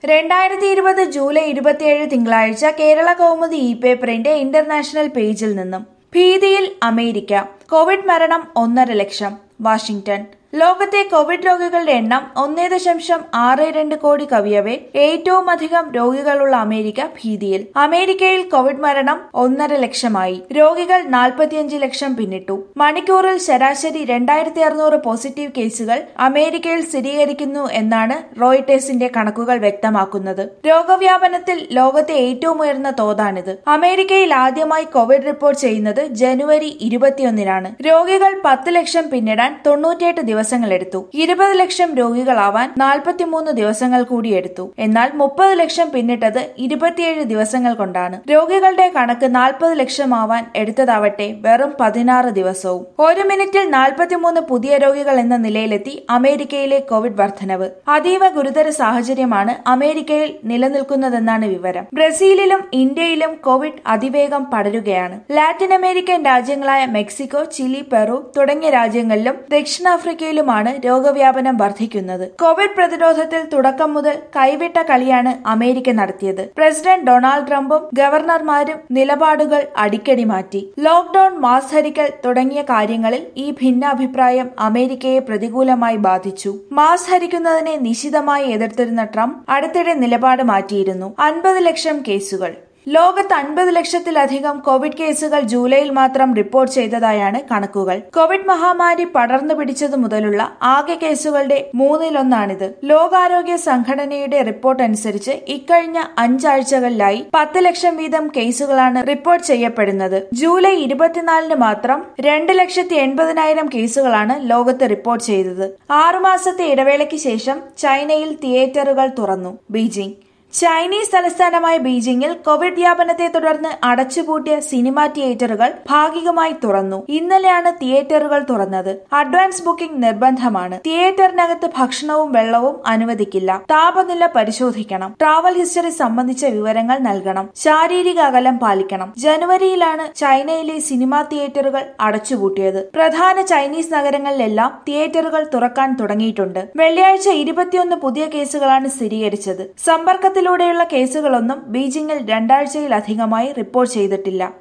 2020 July 27 തിങ്കളാഴ്ച കേരള കൗമുദി പേപ്പറിന്റെ international പേജിൽ നിന്നും ഭീതിയിൽ അമേരിക്ക. കോവിഡ് മരണം 1.5 ലക്ഷം. വാഷിംഗ്ടൺ. ലോകത്തെ കോവിഡ് രോഗികളുടെ എണ്ണം 1.62 കോടി കവിയവേ ഏറ്റവും അധികം രോഗികളുള്ള അമേരിക്ക ഭീതിയിൽ. അമേരിക്കയിൽ കോവിഡ് മരണം 1.5 ലക്ഷമായി. രോഗികൾ 45 ലക്ഷം പിന്നിട്ടു. മണിക്കൂറിൽ ശരാശരി 2600 പോസിറ്റീവ് കേസുകൾ അമേരിക്കയിൽ സ്ഥിരീകരിക്കുന്നു എന്നാണ് റോയിട്ടേഴ്സിന്റെ കണക്കുകൾ വ്യക്തമാക്കുന്നത്. രോഗവ്യാപനത്തിൽ ലോകത്തെ ഏറ്റവും ഉയർന്ന തോതാണിത്. അമേരിക്കയിൽ ആദ്യമായി കോവിഡ് റിപ്പോർട്ട് ചെയ്യുന്നത് ജനുവരി 21-നാണ്. രോഗികൾ 10 ലക്ഷം പിന്നിടാൻ 98 ദിവസങ്ങളെടുത്തു. 20 ലക്ഷം രോഗികളാവാൻ 43 ദിവസങ്ങൾ കൂടിയെടുത്തു. എന്നാൽ 30 ലക്ഷം പിന്നിട്ടത് 27 ദിവസങ്ങൾ കൊണ്ടാണ്. രോഗികളുടെ കണക്ക് 40 ലക്ഷമാവാൻ എടുത്തതാവട്ടെ വെറും 16 ദിവസവും. ഒരു മിനിറ്റിൽ 43 പുതിയ രോഗികൾ എന്ന നിലയിലെത്തി അമേരിക്കയിലെ കോവിഡ് വർധനവ്. അതീവ ഗുരുതര സാഹചര്യമാണ് അമേരിക്കയിൽ നിലനിൽക്കുന്നതെന്നാണ് വിവരം. ബ്രസീലിലും ഇന്ത്യയിലും കോവിഡ് അതിവേഗം പടരുകയാണ്. ലാറ്റിൻ അമേരിക്കൻ രാജ്യങ്ങളായ മെക്സിക്കോ, ചിലി, പെറു തുടങ്ങിയ രാജ്യങ്ങളിലും ദക്ഷിണാഫ്രിക്കയിലുമാണ് രോഗവ്യാപനം വർദ്ധിക്കുന്നത്. കോവിഡ് പ്രതിരോധത്തിൽ തുടക്കം മുതൽ കൈവിട്ട കളിയാണ് അമേരിക്ക നടത്തിയത്. പ്രസിഡന്റ് ഡൊണാൾഡ് ട്രംപും ഗവർണർമാരും നിലപാടുകൾ അടിക്കടി മാറ്റി. ലോക്ഡൌൺ, മാസ്ക് ധരിക്കൽ തുടങ്ങിയ കാര്യങ്ങളിൽ ഈ ഭിന്നാഭിപ്രായം അമേരിക്കയെ പ്രതികൂലമായി ബാധിച്ചു. മാസ്ക് ധരിക്കുന്നതിനെ നിശിതമായി എതിർത്തിരുന്ന ട്രംപ് അടുത്തിടെ നിലപാട് മാറ്റിയിരുന്നു. 50 ലക്ഷം കേസുകൾ. ലോകത്ത് 50 ലക്ഷത്തിലധികം കോവിഡ് കേസുകൾ ജൂലൈയിൽ മാത്രം റിപ്പോർട്ട് ചെയ്തതായാണ് കണക്കുകൾ. കോവിഡ് മഹാമാരി പടർന്നു പിടിച്ചതു മുതലുള്ള ആകെ കേസുകളുടെ 1/3 ലോകാരോഗ്യ സംഘടനയുടെ റിപ്പോർട്ട് അനുസരിച്ച് ഇക്കഴിഞ്ഞ 5 ആഴ്ചകളിലായി 10 ലക്ഷം വീതം കേസുകളാണ് റിപ്പോർട്ട് ചെയ്യപ്പെടുന്നത്. ജൂലൈ 24-ന് മാത്രം 2,80,000 കേസുകളാണ് ലോകത്ത് റിപ്പോർട്ട് ചെയ്തത്. 6 മാസത്തെ ഇടവേളയ്ക്ക് ശേഷം ചൈനയിൽ തിയേറ്ററുകൾ തുറന്നു. ബീജിംഗ്. ചൈനീസ് തലസ്ഥാനമായ ബീജിംഗിൽ കോവിഡ് വ്യാപനത്തെ തുടർന്ന് അടച്ചുപൂട്ടിയ സിനിമാ തിയേറ്ററുകൾ ഭാഗികമായി തുറന്നു. ഇന്നലെയാണ് തിയേറ്ററുകൾ തുറന്നത്. അഡ്വാൻസ് ബുക്കിംഗ് നിർബന്ധമാണ്. തിയേറ്ററിനകത്ത് ഭക്ഷണവും വെള്ളവും അനുവദിക്കില്ല. താപനില പരിശോധിക്കണം. ട്രാവൽ ഹിസ്റ്ററി സംബന്ധിച്ച വിവരങ്ങൾ നൽകണം. ശാരീരിക അകലം പാലിക്കണം. ജനുവരിയിലാണ് ചൈനയിലെ സിനിമാ തിയേറ്ററുകൾ അടച്ചുപൂട്ടിയത്. പ്രധാന ചൈനീസ് നഗരങ്ങളിലെല്ലാം തിയേറ്ററുകൾ തുറക്കാൻ തുടങ്ങിയിട്ടുണ്ട്. വെള്ളിയാഴ്ച 21 പുതിയ കേസുകളാണ് സ്ഥിരീകരിച്ചത്. സമ്പർക്കത്തിൽ ിലൂടെയുള്ള കേസുകളൊന്നും ബീജിംഗിൽ 2 ആഴ്ചയിലധികമായി റിപ്പോർട്ട് ചെയ്തിട്ടില്ല.